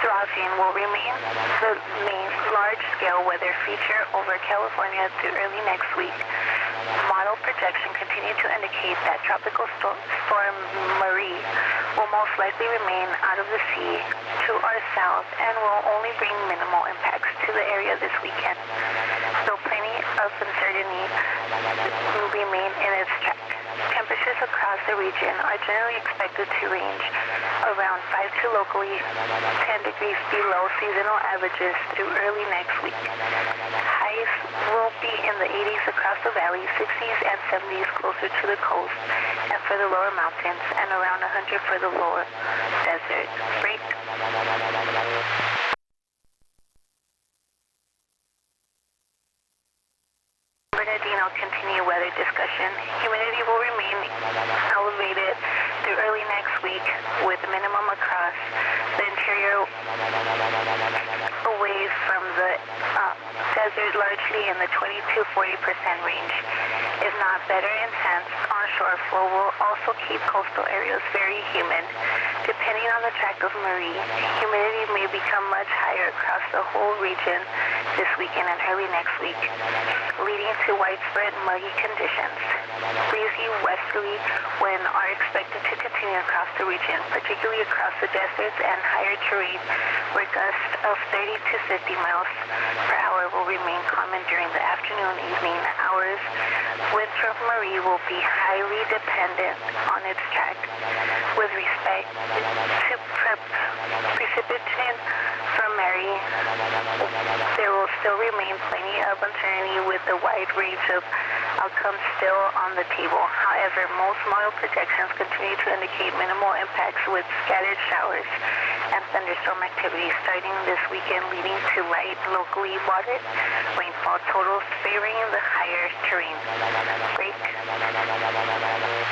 Drossing will remain the main large-scale weather feature over California through early next week. Model projection continue to indicate that tropical storm Marie will most likely remain out of the sea to our south and will only bring minimal impacts to the area this weekend, though plenty of uncertainty remain in its track. Temperatures across the region are generally expected to range around 5 to locally 10 degrees below seasonal averages through early next week. Highs will be in the 80s across the valley, 60s and 70s closer to the coast and for the lower mountains, and around 100 for the lower desert. Break. Bernardino continue weather discussion. Humidity will remain elevated through early next week with minimum across the interior away from the desert largely in the 20 to 40% range. If not better intense, onshore flow will also keep coastal areas very humid. Depending on the track of Marie, humidity may become much higher across the whole region this weekend and early next week, leading to widespread muggy conditions. Breezy westerly winds are expected to continue across the region, particularly across the deserts and higher terrain, where gusts of 30 to 50 miles per hour will remain common during the afternoon-evening hours. Winds from Marie will be highly dependent on its track. With respect to precipitation from Marie, there will still remain plenty of uncertainty with a wide range of outcomes still on the table. However, most model projections continue to indicate minimal impacts with scattered showers and thunderstorm activity starting this weekend, leading to light, locally moderate rainfall totals favoring the higher terrain. Break.